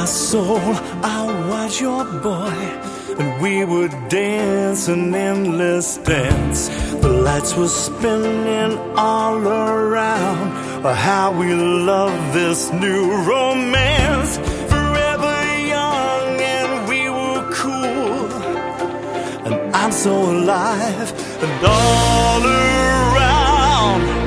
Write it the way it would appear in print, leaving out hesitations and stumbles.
my soul, I was your boy, and we would dance an endless dance. The lights were spinning all around. How we love this new romance. Forever young and we were cool, and I'm so alive and all around.